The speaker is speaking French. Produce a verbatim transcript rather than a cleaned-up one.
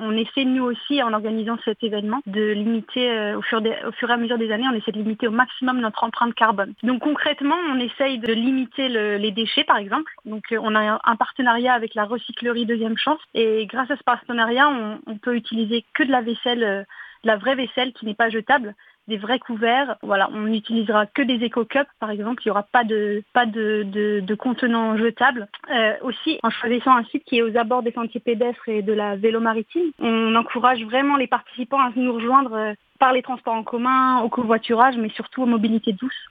On essaie nous aussi, en organisant cet événement, de limiter, euh, au, fur des, au fur et à mesure des années, on essaie de limiter au maximum notre empreinte carbone. Donc concrètement, on essaye de limiter le, les déchets par exemple. Donc euh, on a un, un partenariat avec la recyclerie Deuxième Chance et grâce à ce partenariat, on, on peut utiliser que de la vaisselle, euh, de la vraie vaisselle qui n'est pas jetable, des vrais couverts. Voilà, on n'utilisera que des éco-cups, par exemple. Il n'y aura pas de pas de, de, de contenants jetables. Euh, aussi, en choisissant un site qui est aux abords des sentiers pédestres et de la vélo maritime, on encourage vraiment les participants à nous rejoindre euh, par les transports en commun, au covoiturage, mais surtout aux mobilités douces.